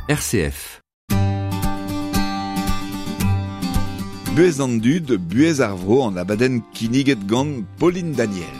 RCF. Buez an dud, buez ar vro an abadenn kiniget gant Pauline Daniel.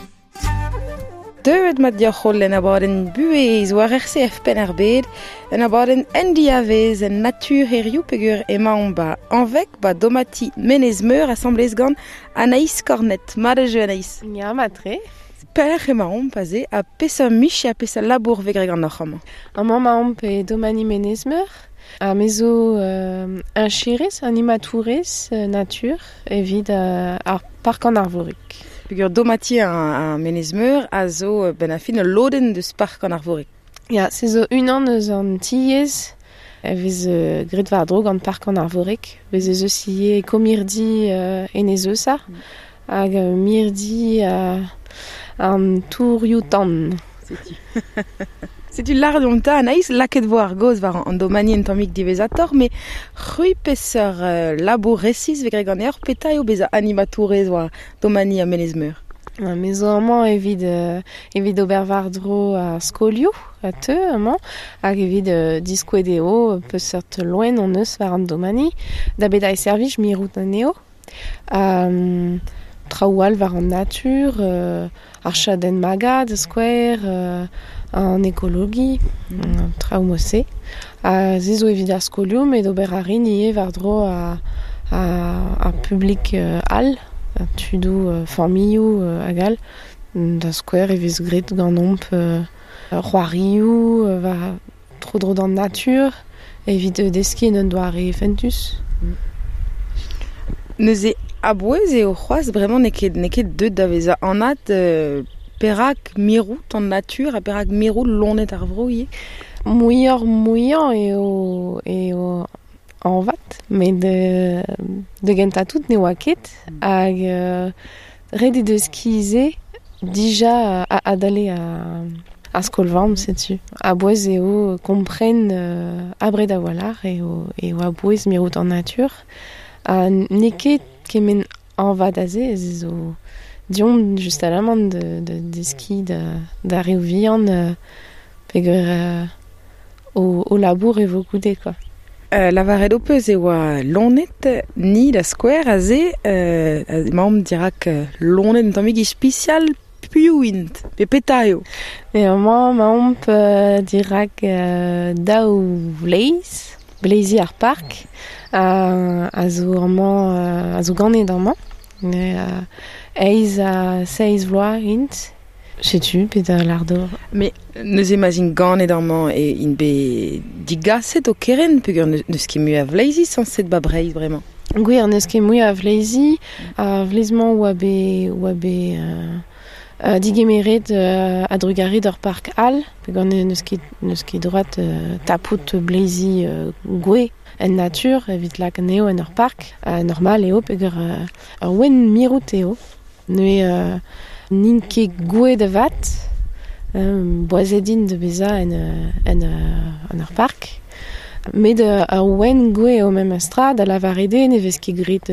Deuet mat diac'hol en abadenn buez war RCF pen ar bed, en abadenn endiavez en natur erioù peogwir emañ ba anvek ba domati menez meur assemblez gant Anaïs Cornet. Mat a jeu Anaïs. Ya, matre. Per emañ paze a pesa mich a pesa labour vegre gant ar c'hamañ. Amañ ma omp e domani menez meur. A mezo un chirez, animatourez natur evit ar park an arvorik. Peogwir domati a menez meur a zo ben a fin loden deus park an arvorik. Ya, se zo unan eus an tiez vez grit war drog an park an arvorik. Vez eus eus ie komirdi en ez eus a. Hag mirdi an tourioù tan. Setu lardon ta Anaïs laket vo ar goz war an domani en tammig divezator, me c'hwi peseur labour resiz vegre gant eur peta eo bez a animatourez war domani a menez meur. Me zo amañ evit ober war dro a skolioù a te amañ, hag evit diskouet eo peseurt loen an eus war an domani, da bet a e servij mirout an eo. Traoual war an natur, ar chadenn magad, skouer, an ekologi, traoù mose. Se zo evit ar skolioù, met ober a rin ie war dro a publik all, tudou familloù hag all, da skouer evez grit gant omp c'hoarioù, va tro d'an natur, evit deskiñ en doare fentus. Neuze a bouez eo c'hoaz bremañ neket deud da vez a anat perak mirout an natur a perak mirout lonet ar vro ie. Mouian eo an vat, met de gentatout ne oa ket, hag ret deus kize dija a dale a skolvamm, setu. A bouez eo kompren abred a walar eo a bouez mirout an natur. Neket kemen an vat a ze, zo dion just alamant de ski da reo vihan peogwir o labour e vo goude, quoi. Lavaret o peus e oa lonet ni da skouer a ze, emañ dirak lonet en tammig ispicial piouint, pe peta eo. Ma omp dirak daou bleizi ar park, a zo ganet amañ. Eiz a 16 vloaz int, setu, pet a lardor. Me neuze mazin ganet amañ e in be digaset o keren peogwir neus ket mu a vleizi sans set ba breiz bremañ. Gwir neus ket mu a vleizi, a vleizman oa be digemeret a drugarit ur park all, peogwir neus ket droat tapout bleizi gwe en natur, evit lak neo en ur park, normal eo, peogwir ur wen mirout eo. Nue nin ket gwe da vat, boazedin de beza en ur park, met ur wen gwe eo mem astra, da lavarede ne vez ket grit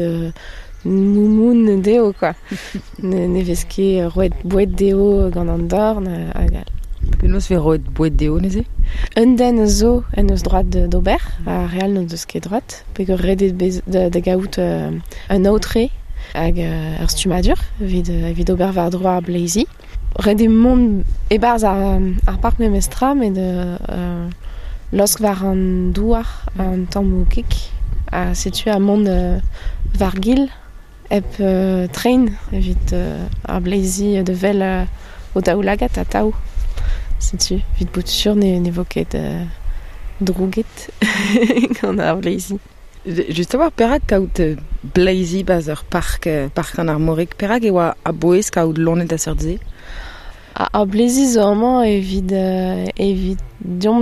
moumoun deo, quoi. Ne vez ket roet boued deo gant an dorn, hag all. Penaos ve roet boued deo, neze? Un den zo en eus droat d'ober, a real no deus ket droat, peogwir redet da gaout un aotre, hag ur stumadur, evit ober war droa ar bleizi. Red e mont e-barzh ar park memestra, met losk war an douar an tammou kik, a setu a mont var gil, ep trein, evit ar bleizi de vel o daou lagat a taou. Setu, evit bout sur ne vo ket drouget gant ar bleizi. Just a war perak kaout bleizi baz ur park an armorik, perak e oa a boez kaout lonet a seurt ze? A bleizi zo amañ evit diom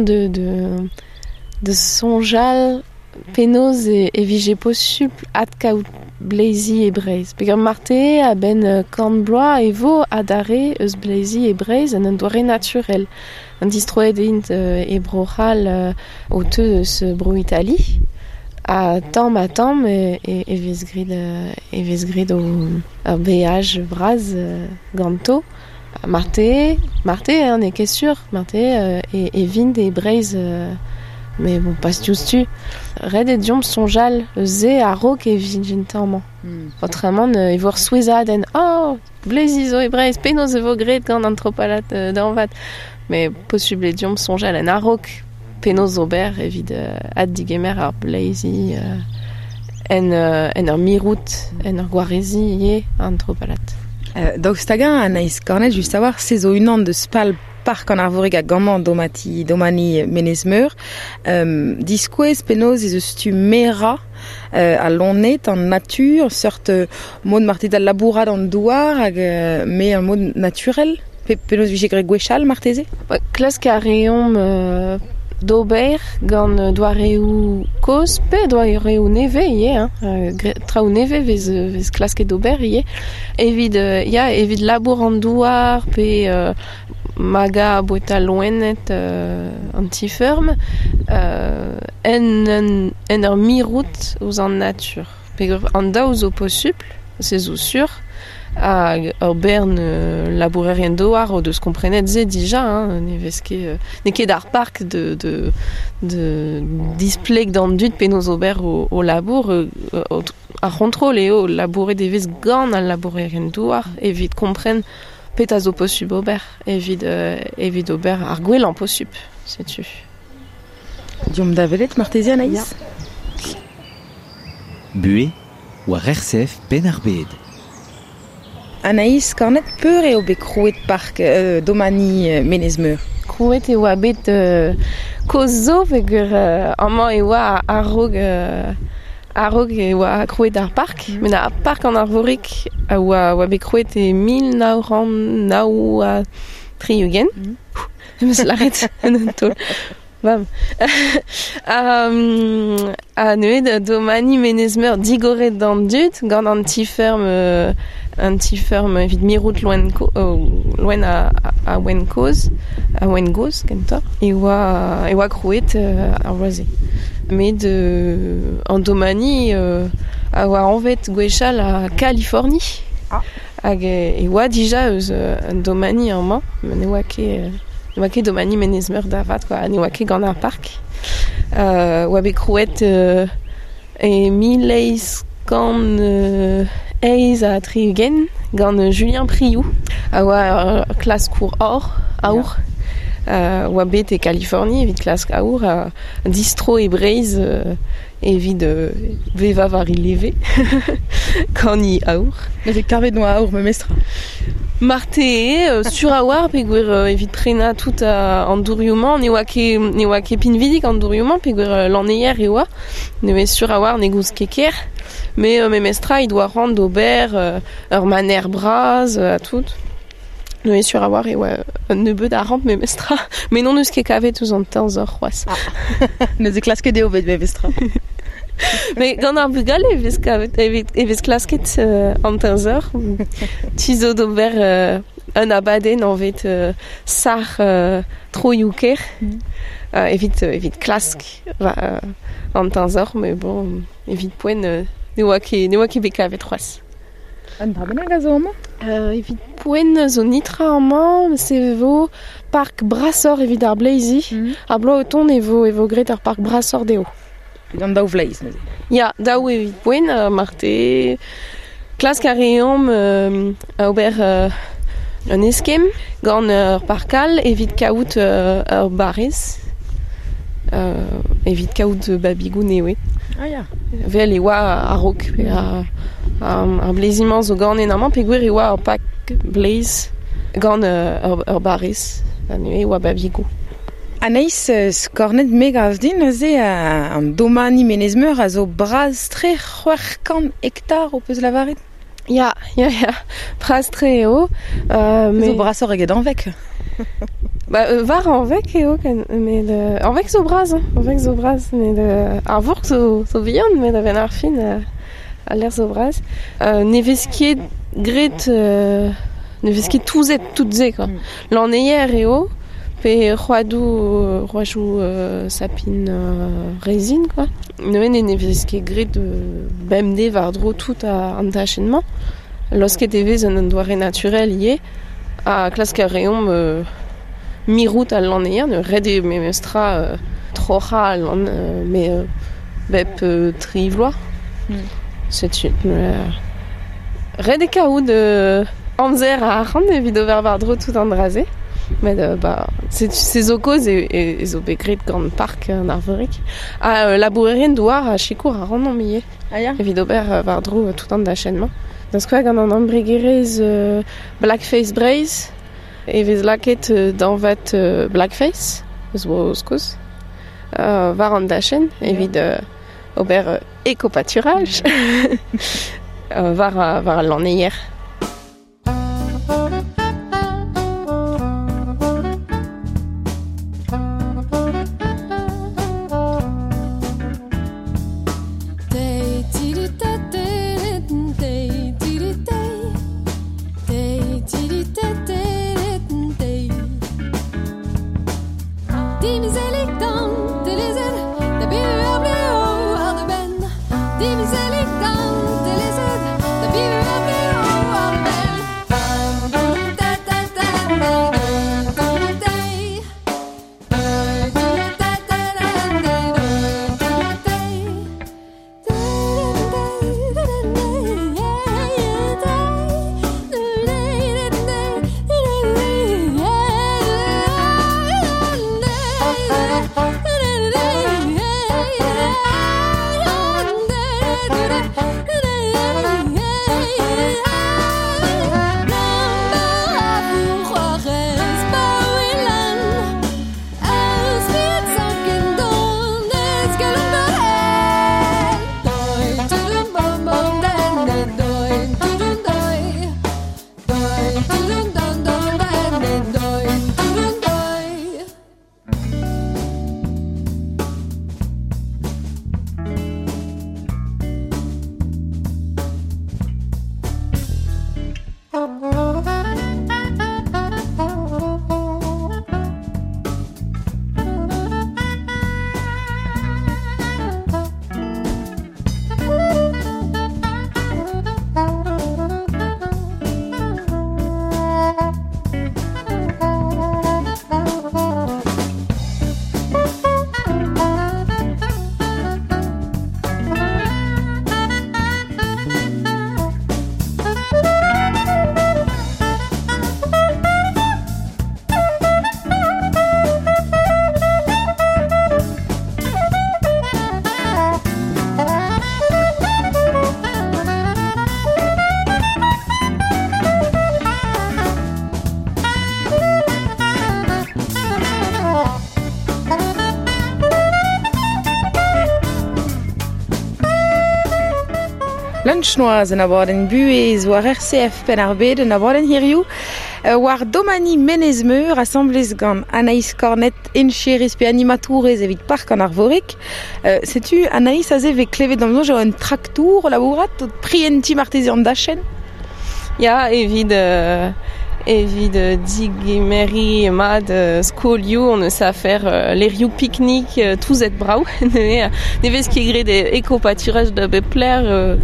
de sonjal penaos e vije posupl at kaout bleizi e breiz. Peogwir marte a ben kant bloaz e vo adare eus bleizi e breiz en un doare naturel. An distroet int e brochal o teu eus bro Itali. A tamm e vez grit o beaj braz ganto. Marte, ne ket sur, Marte e vind e breiz Mais bon, pas justu. Red et diom sonjal, ze a rok e vigintamment. Autrement, il voit souizaden. Oh, blazizo e breiz, penos e vo gret gant antropalat d'anvat. Mais possible diom sonjal en a rok. Penos ober, evit ad digemer ar blazi, en ar mirout, en ar gwarezi ye antropalat. Donc stagan anaiz karnet just savoir sezo unan de spal park an arvorig a gaman domani menezmeur. Diskouez penos ez eus tu mera a lonet an natur, sort mod martet a labourad an douar hag me an mod naturel. Penos vije gre gwechal marteze? Klask a reom d'ober gant doareo koz, pe doareo neve ie, trao neve vez klasket d'ober ie. Evit labour an douar, pe maga boeta loenet an tiferm, en ur mirout ouz an natur. Pe an daou zo possible, se zo sur, hag ur bern labourerien douar o deus komprenet ze dija, ne ket ar park de displeg d'an dud penaos ober o labour, ar kontrol eo labouret devez gant al labourerien douar, evit kompren pet a zo posub ober, evit ober ar gwellañ posub, setu. Diom da velet martezi Anaïs? Buez war RCF pen ar bed. Anaïs, karnet peur eo bet krouet park domani menezmeur? Krouet eo a bet koz zo vegur amañ eo a arrog eo a krouet ar park, men a park an arvorik a oa bet krouet e 1993 eugen. Eus laret en tol. Bam. A neuet domani menezmeur digoret d'an dud gant an tiferm evit mirout loen a wen koz, a wen goz kentor, e oa krouet ar roaze. Met an domani a oa anvet gwechal a Californie. Hag e oa dija eus an domani an man, men e oa ket domani menezmeur da vat, ne oa ket gant ar park. Oa bet krouet e mileiz gant eiz a triugen gant Julien Priou. A oa klas kour aour. Oa bet e Californie evit klask aour a distro e breiz evit vevav ar ileve gant i aour. Ne karvet no aour me mestra. Marte sur a war peogwir evit prena tout an dourioù-mañ, ne oa ket pinvidik an dourioù-mañ peogwir l'anneier e oa, ne oa sur a war ne gouz keker, me mestra i doa rand d'ober ur maner braz a tout. Ne oa sur a war e oa un nebeud a ramp me mestra, me non eus ket kavet ouz an 15 ur c'hoaz. Ne ze klasket deo bet me mestra. Mais gant ar bugal evez klasket an 15 eur. Tizo d'ober un abaden anvet sar troiouker. Evit klask an 15 eur, mais bon, evit poen ne oa ket bet kavet c'hoaz. An brabenag a zo amañ? Evit poen zo nitra amañ, se vo park brasor evit ar bleizi. Ar blo o ton evo gret ar park brasor deo. An daou vleiz, ne? Ya, daou evit poen, marte klask a reom a ober un eskem gant ur parkal evit kaout ur barrez. Evit kaout babigou newe. Ah ya. Vel e oa a rok, ar bleiziman zo gant enamant, peogwir e oa ar pak bleiz gant ur barrez. E oa babigou. Anaïs, skornet megav din ze an domani menezmeur a zo braz tre 400 hektar o peus lavaret? Ya, braz tre eo. Zo brasor eget anvek? Var anvek eo, anvek zo braz, met ar vourk zo vihan, met aven ar fin a l'er zo braz. Ne vez ket gret, ne vez ket touzet tout ze, quoi. L'anneier eo, pe roajou sapin rezin, quoi. Ne vez ket gret bemde var dro tout an tachenman. Losket evez un doare naturel ie, a klask a reom mirout al l'anneier, ne red e me mestra prochal, mais bep trivloa. C'est une red e kaout anzer a arran evit over vardro tout an drase. Mais c'est zo koz e zo begret gant park an arvorik. Labourerien douar a chikour a ran an miye. Evit ober vardro tout an d'achènement. Dans ce cas, gant an ambregerez blackface braise, e vez laket d'anvat blackface, zo skoz. Var an d'achen, evit ober éco-pâturage. Var l'an hier. Lunchnoaz en abaden buez war RCF Penarbed en abaden hirioù war domani menezmeur assemblez gant Anaïs Cornet encherez pe animatourez evit park an arvorik. Setu Anaïs a ze ve klevet d'amno jo un traktour labourat prienti martezian d'achen? Ya, evit digimeri mad skolioù on eus a faire lerioù pique-nique touzet brau. Nevez ket gret éco-pâturage da bepler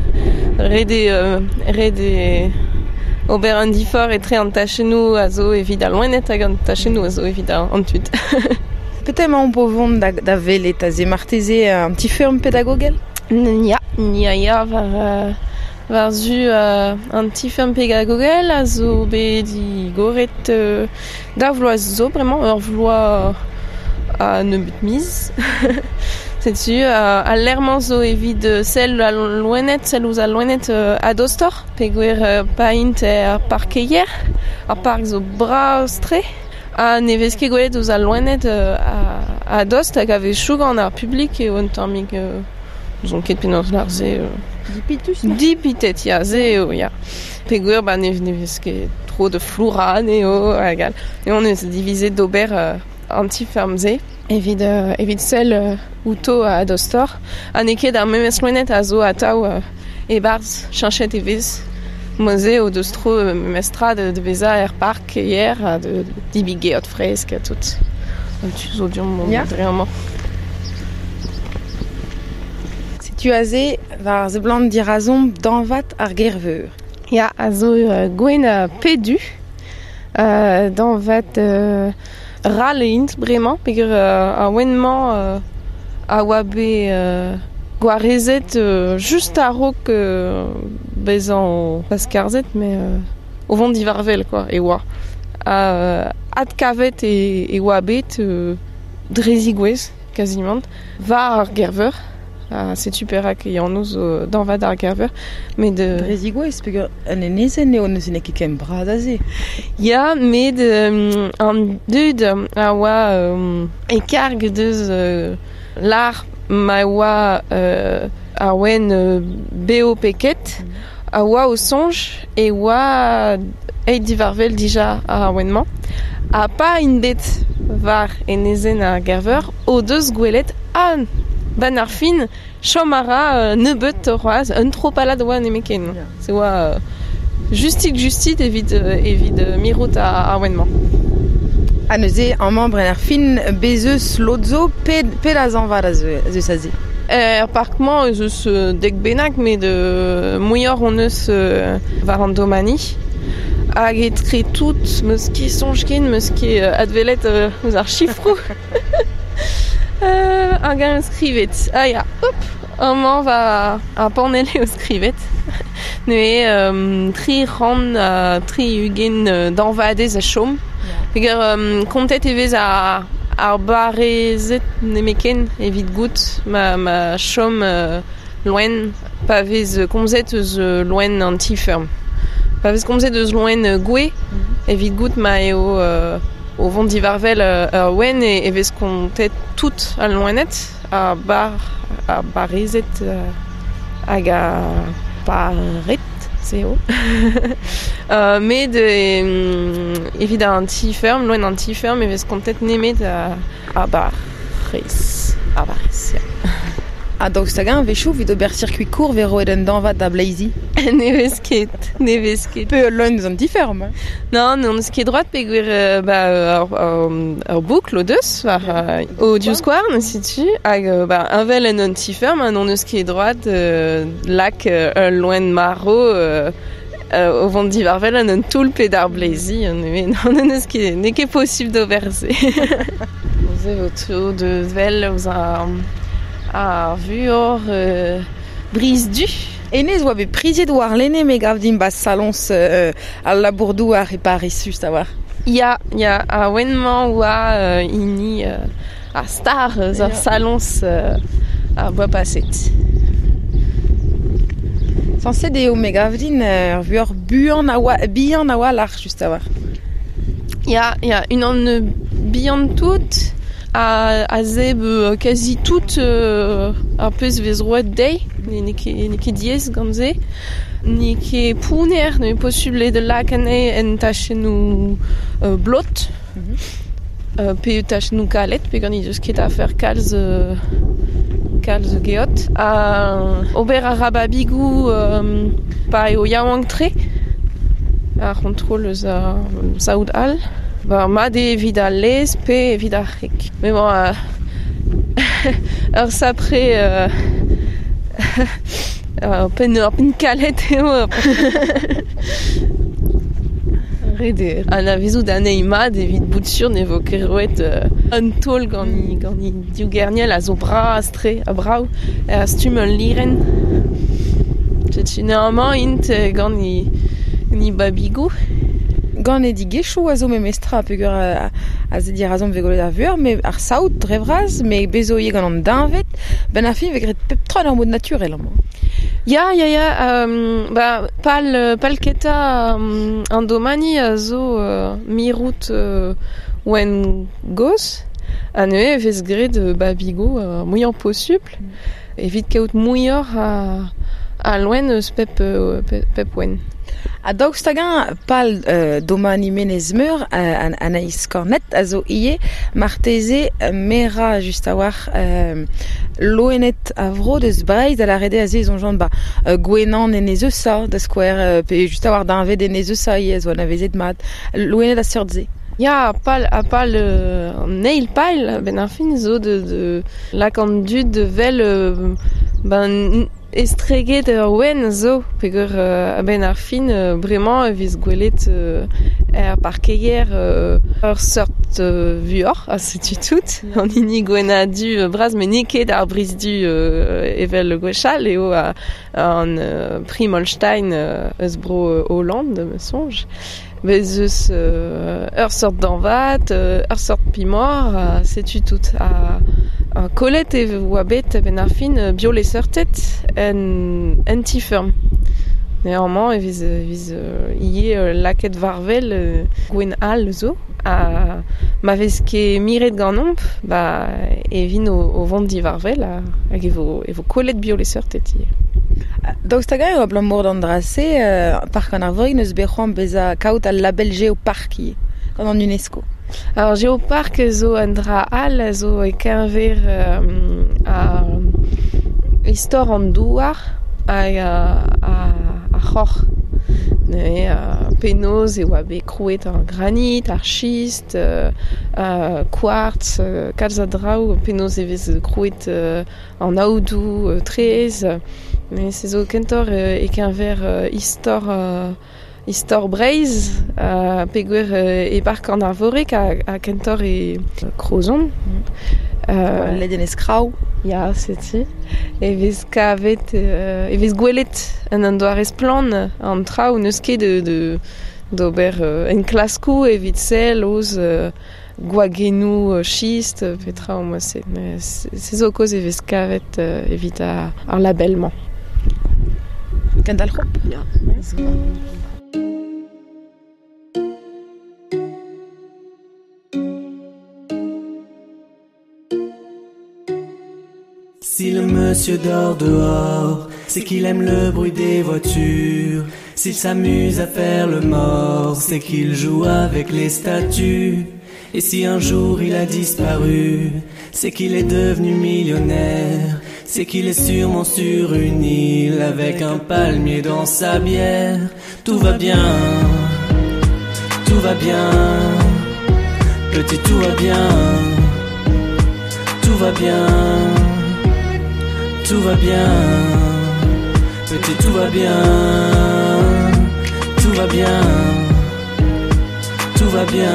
rede ober an difor etre an tachenou a zo evit a loenet hag an tachenou a zo evit an tud. Petem an povon da velet a ze marteze un ti firm pedagogel? Ya, var zu an ti firm pedagogel a zo bet di goret da vloaz zo bremañ ur vloaz a nebeut miz. Setu a lermañ zo evit sell a loenet, sell ouz a loenet a dostor, peogwir paint ar parkeier, ar park zo braustre, a nevez ket gwelet ouz a loenet a dost hag a vez choug an ar publik e oant ar mig zon ket penaos lar ze dipitet ya ze eo ya. Peogwir nevez ket tro de floura neo hag al. E on eus divize d'ober an ti ferm ze. Evit sell outo a dostor. Ha neket ar memes loenet a zo ataou e barz chanchet e vez. Moze o deus tro memestra de veza er park hier a de dibigeot fresk a tout. Tu zo diom dreamañ. Setu a ze var ze blant dirazomp danvat ar gerveur. Ya, a zo gwen pedu danvat ral int bremañ, peogwir a oenmañ a oa be gwarezet just a rok bezan paskarzet, mais au vent divarvel, quoi, e oa. Ad kavet e oa bet drezigwez, quasiment, va ar gerveur. C'est super ak en ouz dan vad ar gerveur, mais de Drezigwez, peogwir an enezen eo neus ket ken bradaze. ya, mais an dud a oa e karg deus l'ar ma oa a oen beo peket, a oa o sonj e oa eit divarvel dija a oenman. A pa in bet var enezen ar gerveur o deus gwelet an ban ar fin chomara nebeut roaz un tropalad oa nemeken. Yeah. Se oa justit evit mirot a oenman. Ha neuze an membre en ar fin bezeus lodzo ped a zanvad a zeus a ze. Parkman eus dek benak, met de mouillor on eus var an domani. Hag etre tout, meus ket sonjken, meus ket advelet eus ar chifrou. Hag an skrivet. Ya, hop, man va a panele o skrivet. Ne tri ran, tri ugen danvadez a chom. Pegar kontet evez ar barezet nemeken evit gout ma chom loen pa vez komzet eus loen an ti-ferm. Pa vez komzet eus loen gwe evit gout ma eo o vont divarvel ur oen e vez kontet tout al loenet a barezet hag a paret seo. Met evit an ti-ferm, loen an ti-ferm, e vez kontet nemet a barrez. A barrez, ya. Ha daoust hag an vechou vid ober circuit court vero ed an danvad da Blazy. Nevez ket. Peu loen eus an tiferm. Non, on eus ket droat peogwir ur boukl o deus, war o diouskouar, ne situ, hag unvel en an tiferm, on eus ket droat lak loen maro o vont divarvel an un toulpet ar Blazy, non eus ket, ne ket posib d'oberze. Oz evo to de vel ouz ar vuor brise du. Enez oa bet prizet war lene me gav din bas salons al labourdou a reparis just a war. Ya, a oenman oa ini a star ar salons a boa paset. Sanset eo me gav din ur vuor bihan a oa l'ar just a war. Ya, un an bihan tout, a zeb quasi tout ar peus vez roet dei, ne ket diez gant ze, ne ket pouner, ne possible de lakane en tachenou blot, pe tachenou kalet, pe gant ni deus ket a fer kalz geot. Ober a rababigou pa eo yaouank tre, a kontrol eus a saoud al. Mad evit a lez pe evit a rek. Mais bon, ur sapre pen kalet eo. Rede. An a vezout anei mad evit bout sur ne vo ket roet un tol gant ni diou gerniel a zo bra a stre a brau a stum un liren. Tet neamañ int gant ni babigou. Gant e digechou a zo memestra peogwir a zedir a zom vegolet ar vuor, me ar saout dre vraz, me bezo ye gant an danvet, ben a fin vegret pep tron ar mod naturel amañ. Ya, pal keta an domani a zo mirout oen goz, an eo vez gret babigo mouillant possible, evit kaout mouillor a loen eus pep oen. A daoust hag an pal domani menez meur Anaïs Cornet a zo ie marteze mera just a war loenet a vro deus breiz a la rede a ze zonjant gwenan en ez eus sa da skwer pe just a war danvet en ez eus sa ie zo an a vezet mat loenet a seurt ze. Ya, a pal neil pal ben ar fin zo de lak an dud de vel Estreget wen zo, pegur ben ar fin bremañ eviz gwelet parkeier sort vuor, setu tout. An ini gwena du braz, men neket ar briz du evel gwechal, eo an Primolstein eus bro Hollande, me sonj. Bez eus sort d'anvat, sort pimor, setu tout. Kolet e oa bet ben ar fin bio leseurtet en tifurm. Néanmoins, eviz ie laket varvel gwen al zo. Ma vez ket miret ganomp, evin o vont di varvel hag evo kolet bio leseurtet ie. Daoust hag eo blant mord an drase, park an arvrig neus bec'hoant beza kaout al label geopark ie, gant an UNESCO. Alors, Geopark zo an dra al, zo e kenver a istor an douar hag a c'hor. Penoz e oa bet krouet ar granit, ar schist, quartz, kalz a draou, penoz e vez krouet an aoudou, trez. Se zo kentor e kenver istor breiz, peguer e park an arvorek a kentor e krozon. Leden eskrau. Ya, seti. E vez kavet, e vez gwelet an doarez plan an traoù neus ket d'ober en klaskou evit sel oz gwagenou schist, petra o moase. Se zo koz e vez kavet evit ar labelman. Kent al c'hop? Ya. Si le monsieur dort dehors, c'est qu'il aime le bruit des voitures. S'il s'amuse à faire le mort, c'est qu'il joue avec les statues. Et si un jour il a disparu, c'est qu'il est devenu millionnaire. C'est qu'il est sûrement sur une île avec un palmier dans sa bière. Tout va bien, tout va bien, petit tout va bien, tout va bien. Tout va bien, petit tout va bien, tout va bien, tout va bien.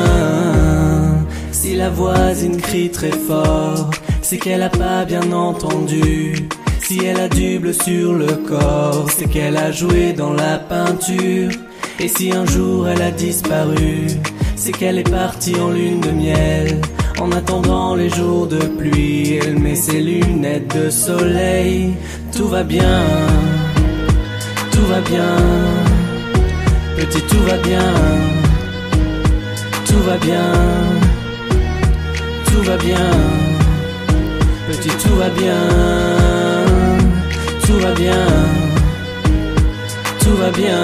Si la voisine crie très fort, c'est qu'elle a pas bien entendu. Si elle a du bleu sur le corps, c'est qu'elle a joué dans la peinture. Et si un jour elle a disparu, c'est qu'elle est partie en lune de miel. En attendant les jours de pluie, elle met ses lunettes de soleil. Tout va bien, tout va bien, petit tout va bien, tout va bien, tout va bien, petit tout va bien, tout va bien, tout va bien.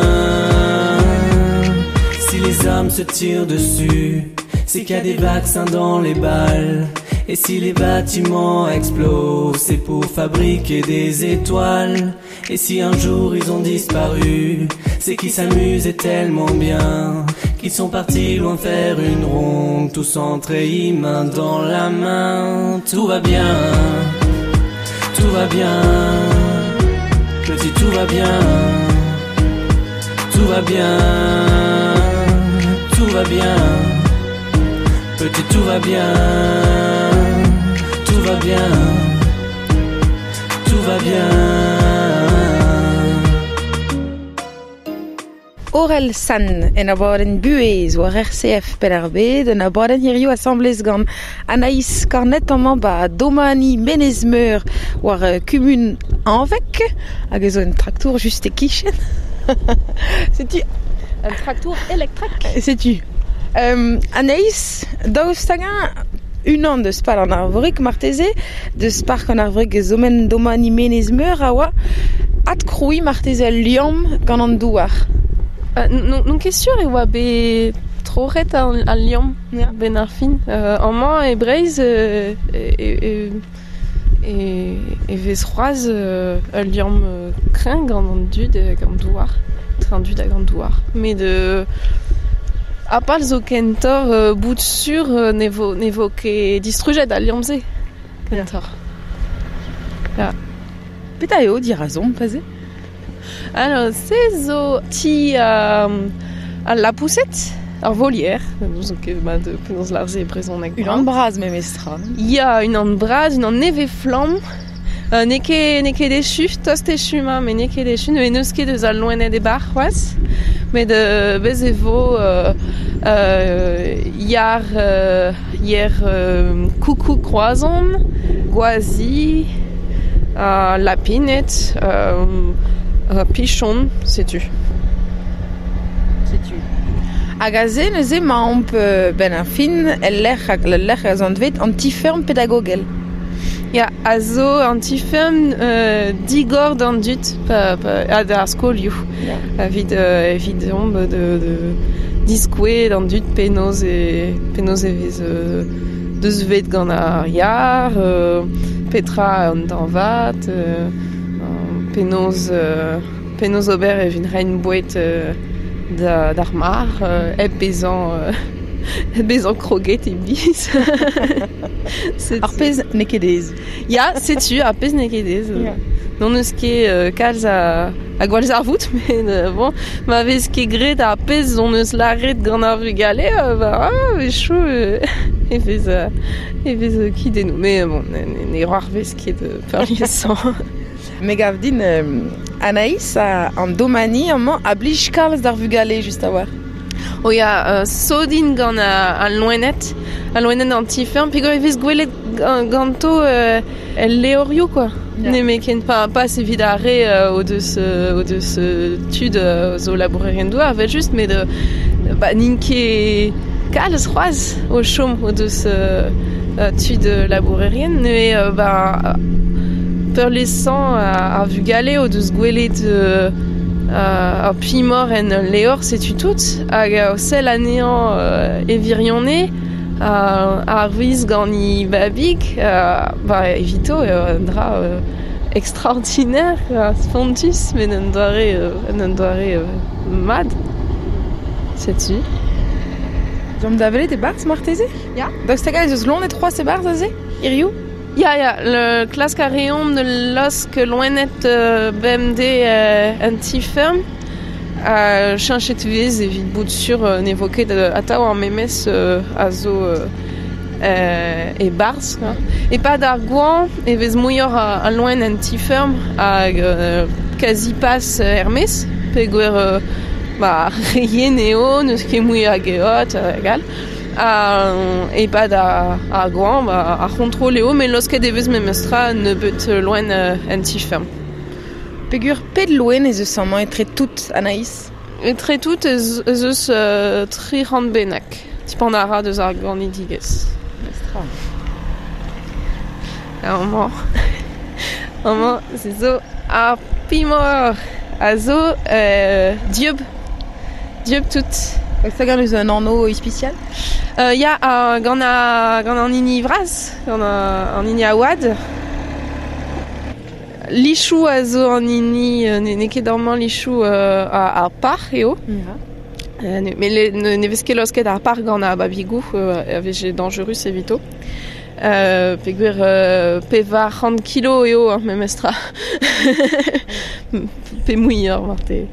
Si les hommes se tirent dessus, c'est qu'il y a des vaccins dans les balles. Et si les bâtiments explosent, c'est pour fabriquer des étoiles. Et si un jour ils ont disparu, c'est qu'ils s'amusaient tellement bien qu'ils sont partis loin faire une ronde, tous entrés main dans la main. Tout va bien, tout va bien, petit tout va bien, tout va bien, tout va bien. Petit tout va bien, tout va bien, tout va bien. Aurel San en abaden buez war RCF Penarbed en abaden hirioù assemblez gant Anaïs Cornet an mamba Domani Menezmeur war kumun anvek hag ezo un traktour juste e kichen. C'est-tu un traktour électrique? C'est-tu Anaïs, daoust hag un an deus pal an arvorik marteze, deus park an arvorik zomen Domani Menezmeur a oa at kroui marteze liam gant an douar. Non ket sur e oa be troret al liam ben ar fin. An man e breiz e vez c'hoaz al liam kren gant an dud gant douar. Train dud hag an douar. Me de... A pal zo kentor bout sur nevo ket distrujet al liamze kentor. Ja. Peta eo dir a zomp paze? Alors, c'est zo ti à la poussette, ar volière, nous que ma de penons large et présent avec Une braz me mestra. Il y a une embrase, une neve flamme. Neke dechu, tost echu ma, mais neke dechu, ne enoske de zal loenet e bar, was? Mais de bezevo, hier coucou croison, goisi, lapinette, pichon, sais-tu? Sais-tu? Agaze neuze maomp ben a fin, el lec'h a zantvet antiferm pedagogel. Ja, also antifem digor d'an dut ad ar skolioù. Vid omp de diskouet d'an dut penoz e vez deus vet gant ar yar, petra an d'an vat, penoz ober e vin rein bouet d'ar mar, bezan kroget e bis. Ar pez nekedez. Ja, sais-tu, ar pez nekedez. Non eus ket kalz a gwalz ar vout, mais bon, ma vez ket gret ar pez on eus larret gant ar vugale, vez chou e vez kidenou. Mais bon, ne roar vez ket perliesan. Me gav din Anaïs an domani a blij kalz d'ar vugale just a war. O ya, sodin gant a loenet antifem, pigor e vez gwelet ganto el leorio, quoi. Ne me ken pas evit a re o deus tud zo labourerien douar, vel just, mais ninke kalz c'hoaz o chom o deus tud labourerien, ne peurlesan a vugale o deus gwelet ar pimor en leor, sais-tu tout, hag o sel anean evirionne, ar viz gant i babig, evito un dra extraordinaire, spontus, mais n'en doare mad, sais-tu? Jom da velet e barz marteze? Ja. Daoust tagal eus lonet 3 se barz aze? Iriou? Ja, le klask a reom de losk loenet BMD antiferm, chanchet vez evit bout sur nevoket atav ar memes a zo e barz. E pad ar gouan e vez mouior a loen antiferm hag kazi pas Hermes, pe gwer reien eo, neus ket mouior a geot, egal. E pad a gouan, a kontrol eo, mais lorsket evez memestra ne bet loen antiferm. Pegur ped loen ez eus amañ etre tout Anaïs? Etre tout ez eus tri rand benak. Tipan a ra deus ar gorni digez. Amañ, se zo ar pimor a zo diub tout. Ça gagne un anneau spécial? Ya, gant an ini vraz, gant an ini a oad. Lichou a zo an ini, ne ket dorman lichou a par eo. Mais ne vez ket losket ar par gant a babigou, a vez dangerus evito. Peguer peva 100 kilo eo, memestra. Pe mouior, marte.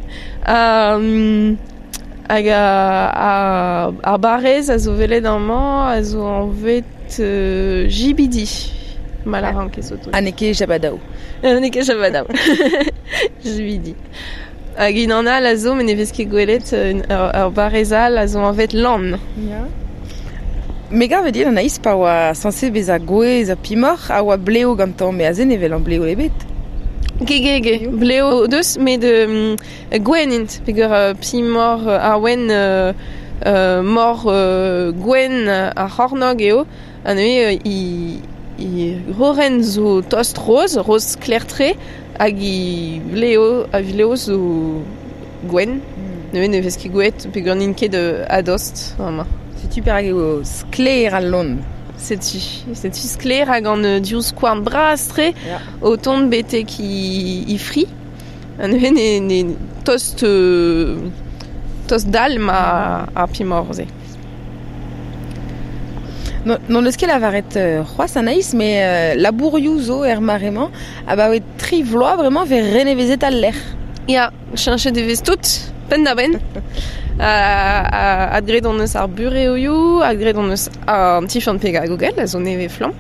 Hag a barrez a zo velet an man, a zo an vet jibidi. Malaran ket soto. Aneke jabadao. Aneke jabadao. Jibidi. Hag in al a zo, men ne vez ket gwelet ar barrezal a zo an vet lan. Mega ve dir Anaïs pa oa sanse bez a gwez a pimor a oa bleo gantan, me a zen evel an bleo ebet. Ge, bleo deus, met de gwen int, pegur pimor a wen mor gwen a c'hornog eo, an eo i roren zo tost roz klertre, hag i leo zo gwen, ne vez ki gouet, pegur ninke de adost. C'est super hag eo skler al lon. Setu skler hag an diouz kouarn brastre, o ton bete ki i fri. An eo ne tost dalm a pimor ze. Non eus ket lavaret c'hoaz Anaïs, mais labourioù zo maremañ, oet tri vloaz vraiment ver renevezet al lec'h. Ya, cheñchet devez tout, pen da ben. Adgred on eus ar bureoioù, adgred on eus an tifant peg a Google, a zo neve flam.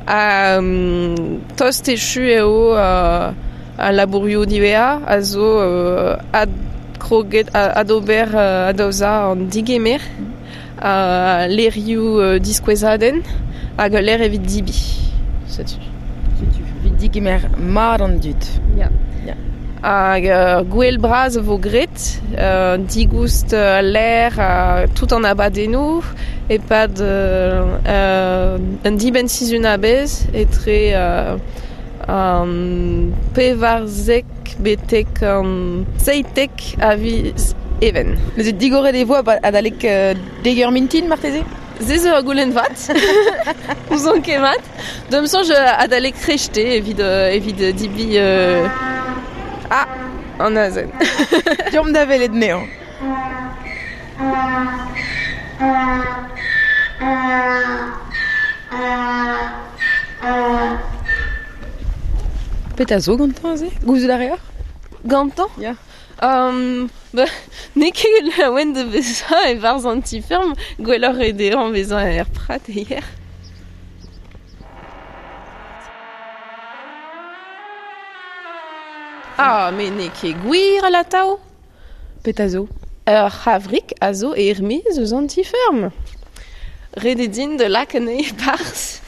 Tost echu eo a labourioù divea, a zo ad ober adoza an digemer, lerioù diskouezadenn, hag ler evit dibi. Setu. Vid digemer mar an dud. Ya. Hag gwell braz vo gret, digoust ler tout an abadennoù, e pad un diben sizun a bez, etre pevarzek betek zeitek a viz even. Neus digore de voa adalek deger mintin, marteze? Zeze a goulenn vat, ouzon kemat. Dom sonj adalek krechte evit dibi... an azen. Diom da velet neon. Pet a zo gantan ze? Gouzout a reoc'h? Gantan? Ya. Ne ket laouen de bezañ e varz an tiferm, gwelloc'h e deran bezañ er prat e hier. Mais ne ket gwir a la tao? Pet a zo? Ur c'havrik a zo e ermiz eus an tiferm. Rede din de laken e pars.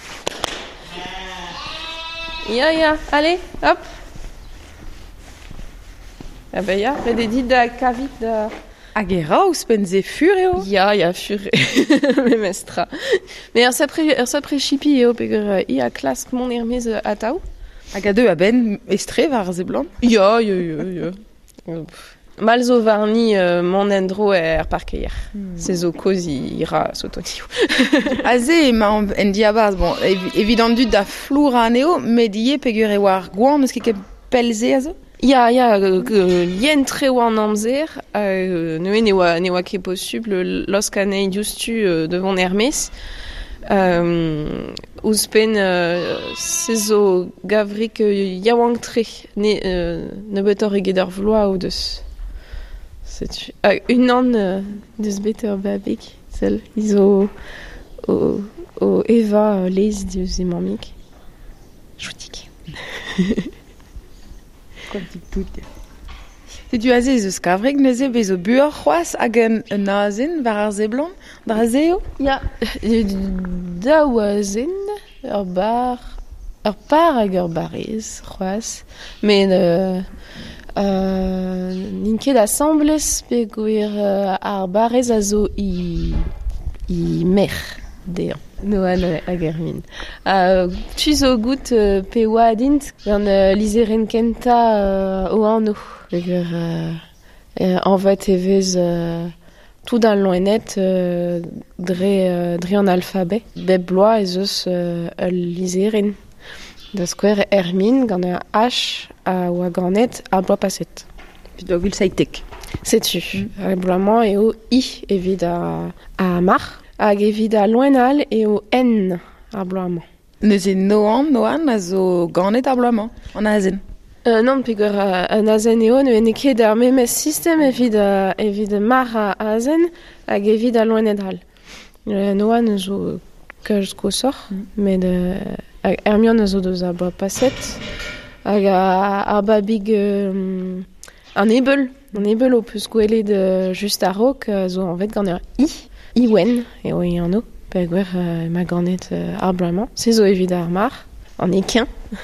Ya, allez, hop. Ya, rede din da kavit da... Hag e raouz pen ze fur eo? Ya, fure. Me mestra. Me ur sapre chipi eo peger i a klask mon ermiz a tao. Hag a deu a ben estre war ze blant? Ya. Mal zo varni mon endro er parkeier. Se zo koz ira sotonio. A ze ma en diabaz, bon, evit an dud da flour an eo, met ie peger e war gouan eus ket pelze a zo? Ya, lien tre oan amzer, neue ne oa ket possible losk anei justu devant Hermès. Ouzpen se zo gavrik yaouank tre, ne betor eget ur vloaz o deus. Un an deus beter babek, sel, izo o Eva leiz deus e mamik. Joutik. Setu a ze eus kavrik neuze bezo buor c'hoaz hag un azen war ar zeblant dra zeo? Ya, daou a zen, ur par hag ur barez c'hoaz. Men n'inket assemblez pe gwir ar barez a zo i mer dean. Noan hag ermin. Tu zo gout pe oa adint gant lizeren kenta o anno. Peger en vat evez tout an loenet dre an alfabet. Bep bloaz ez eus lizeren. Da skwer ermin gant un H oa ganet a bloaz paset. Pit oa gul saitek. Setu. Bloaman eo I evit a mar. Hag evit a loenal eo N ar bloaman. Neuze noan a zo ganet ar bloaman, an azen. Non, peger an azen eo, ne ket ar memes system evit mar a azen hag evit a loenet al. Noan a zo keuz kosor, met ermion a zo deus a bloaz paset, hag ar babig an ebel o peus gwelet just a rok a zo an vet gant ur Iwen, eo e anno, peger ma ganet ar bloaman. Se zo evit ar mar, an ekin.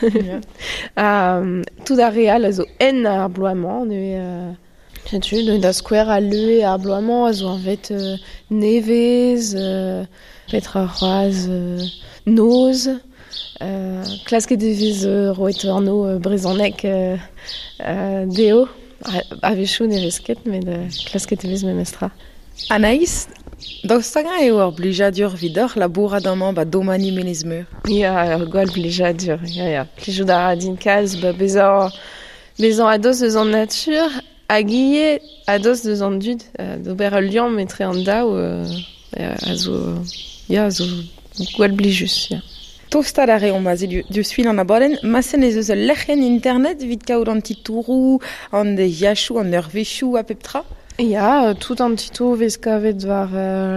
Tout a real a zo en ar bloaman, ne da skwer a leue ar bloaman a zo an vet nevez, petra c'hoaz noz, klasket evez roet arno brezanek deo, a vechou nevez ket, met klasket evez me mestra. Anaïs, daostaga eo ur blijadur vidor labourat amañ domani menez meur. Ya, ur gwall blijadur, ya. Plijou da radin kalz, bezañ ados eus an natur, hag ie ados eus an dud, d'ober ul liam metre an daou, a zo gwell blijus, ya. Tosta da reon ma dius fil an abaden, masen ez eus lechen internet vid kaout an titourou, an de yachou, an ur vechou a peptra? Ya, tout an tito vez kavet war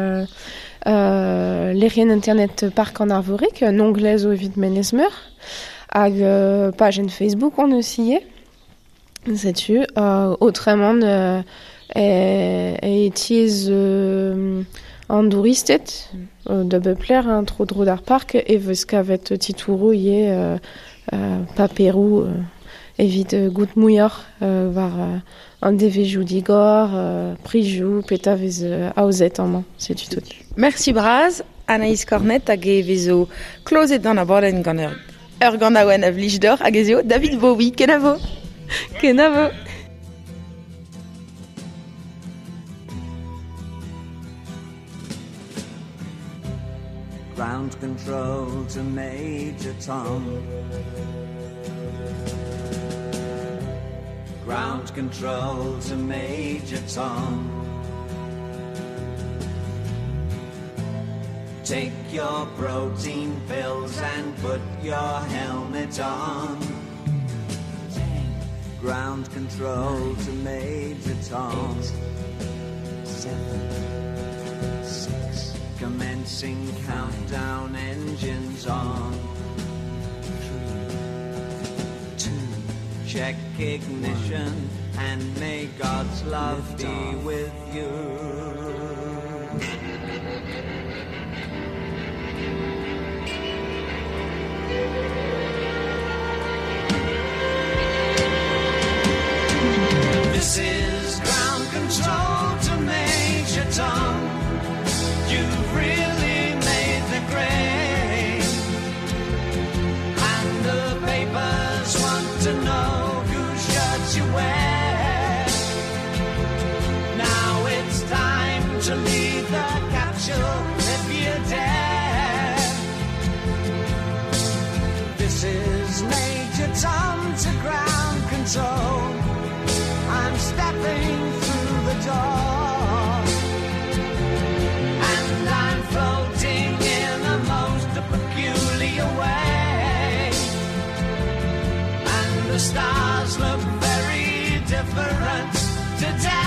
lerien internet park an arvorik, un onglez o evit menezmeur, hag pagen Facebook on eus ie, setu, autrement etiez an douristet, da beupler an tro dro d'ar park, e vez kavet titourou ie paperou evit gout mouillor war an devejou digor, prijou, peta vez aozet an man, setu tout. Merci braz, Anaïs Cornet hag e vezo klozet d'an abaden gant ur gant aouen a vlij d'or hag ezio David Bowie, kenavo. Kenavo. Ground control to Major Tom. Ground control to Major Tom. Take your protein pills and put your helmet on. Ground control to Major Tom. 7, 6. Commencing countdown, engines on. 3, 2. Check ignition and may God's love be with you. This is ground control to Major Tom. You've really made the grade, and the papers want to know whose shirts you wear. Now it's time to leave the capsule if you dare. This is Major Tom to ground control. I'm stepping through the door, and I'm floating in a most peculiar way, and the stars look very different today.